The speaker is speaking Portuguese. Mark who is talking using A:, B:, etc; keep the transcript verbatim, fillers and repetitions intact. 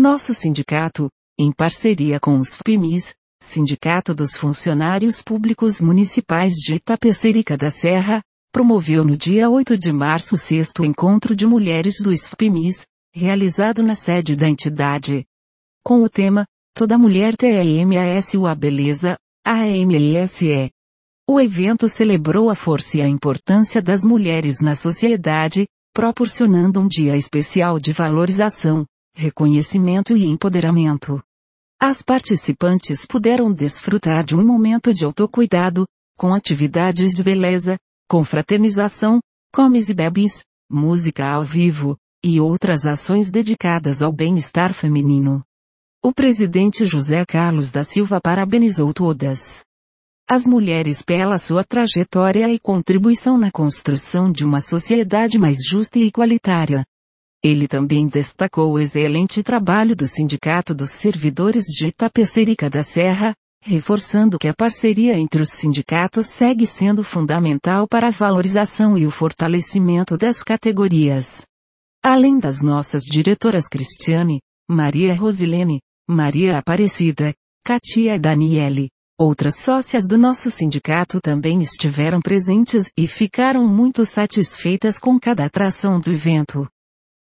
A: Nosso sindicato, em parceria com os F P M Is, Sindicato dos Funcionários Públicos Municipais de Itapecerica da Serra, promoveu no dia oito de março o sexto encontro de mulheres do S F P M Is, realizado na sede da entidade. Com o tema, Toda Mulher T E M A S U A Beleza, A M I S E. O evento celebrou a força e a importância das mulheres na sociedade, proporcionando um dia especial de valorização, reconhecimento e empoderamento. As participantes puderam desfrutar de um momento de autocuidado, com atividades de beleza, confraternização, comes e bebes, música ao vivo, e outras ações dedicadas ao bem-estar feminino. O presidente José Carlos da Silva parabenizou todas as mulheres pela sua trajetória e contribuição na construção de uma sociedade mais justa e igualitária. Ele também destacou o excelente trabalho do Sindicato dos Servidores de Itapecerica da Serra, reforçando que a parceria entre os sindicatos segue sendo fundamental para a valorização e o fortalecimento das categorias. Além das nossas diretoras Cristiane, Maria Rosilene, Maria Aparecida, Katia e Daniele, outras sócias do nosso sindicato também estiveram presentes e ficaram muito satisfeitas com cada atração do evento.